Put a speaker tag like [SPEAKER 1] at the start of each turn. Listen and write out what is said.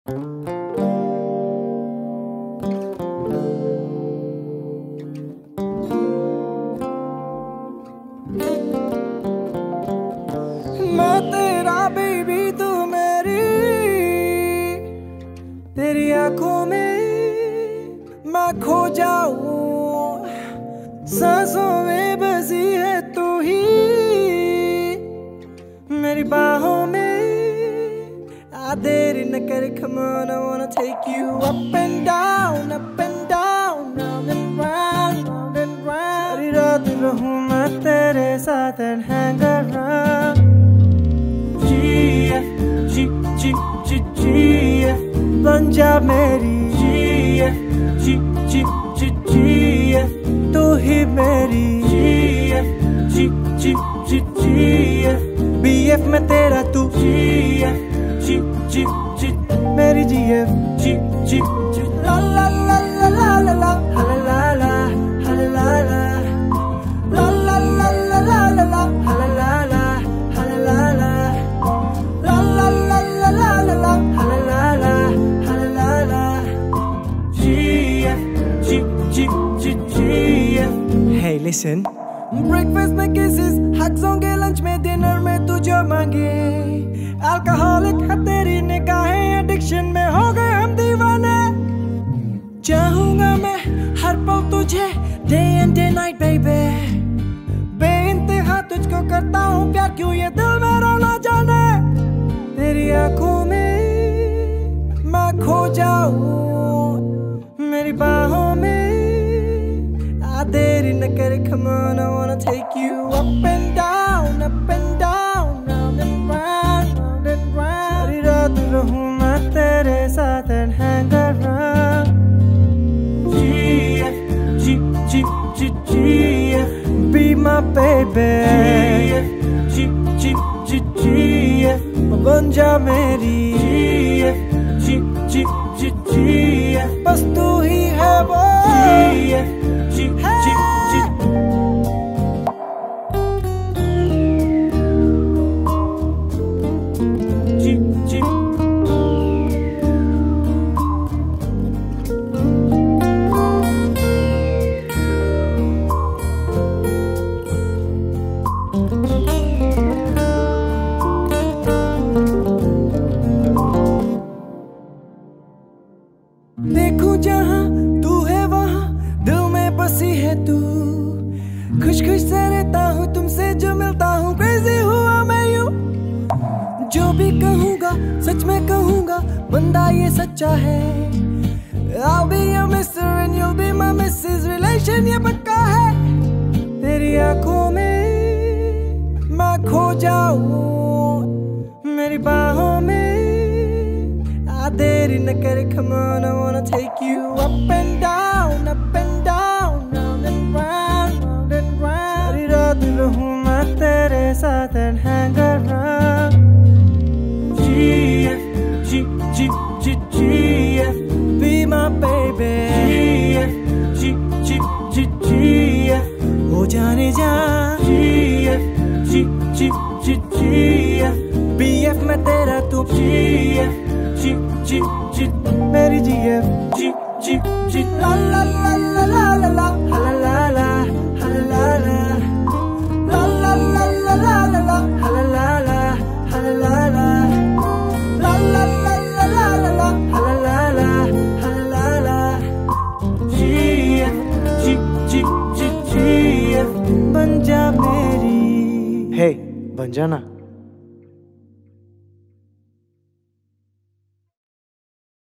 [SPEAKER 1] मैं तेरा बेबी तू मेरी, तेरी आंखों में मैं खो जाऊं, सांसों में बसी है तू ही मेरी बाहों में। आ देरी न कर, come on, I wanna take you up and down, round and round, round and round. सारी रात रहूं मैं तेरे साथ and hang around. GF, GF, बन जा मेरी GF, GF, तू ही मेरी GF, BF में तेरा तू GF, मेरी GF, ला ला ला ला ला ला ला ला ला ला ला ला ला ला ला ला ला ला ला Hey, listen. Breakfast में kisses, hugs होंगे lunch में dinner में तू जो मांगे. Alcoholic है तेरी निगाहें, addiction में हो गए हम दीवाने. चाहूँगा मैं हर पल तुझे, day and day night baby. बेइंतहा तुझको करता हूँ प्यार, क्यों ये दिल मेरा ना जाने. तेरी आंखों में मैं खो जाऊँ, मेरी बाहों में देरी न कर, come on, I wanna take you up and down, round and round, round and round. सारी रात रहूं मैं तेरे साथ and hang around. GF, be my baby. GF, बन जा मेरी GF, बस तू ही है वो देखूं जहां तू है वहां दिल में बसी है तू. खुश खुश से रहता हूँ तुमसे जो मिलता हूँ, क्रेजी हुआ मैं यूं. जो भी कहूँगा सच में कहूँगा, बंदा ये सच्चा है. I'll be your mister and you'll be my missus, relation ये पक्का है. तेरी आंखों में मैं खो जाऊँ, मेरी बाहों में देरी न कर, come on, I wanna take you up and down, round and round, round and round. सारी रात रहूं मैं तेरे साथ and hang around. GF, be my baby. GF, हो जाने जा GF, BF में तेरा तू GF, मेरी GF, ला ला ला ला ला ला ला ला ला ला ला ला ला ला ला ला ला ला ला GF, बन जा मेरी. Hey, बन जाना.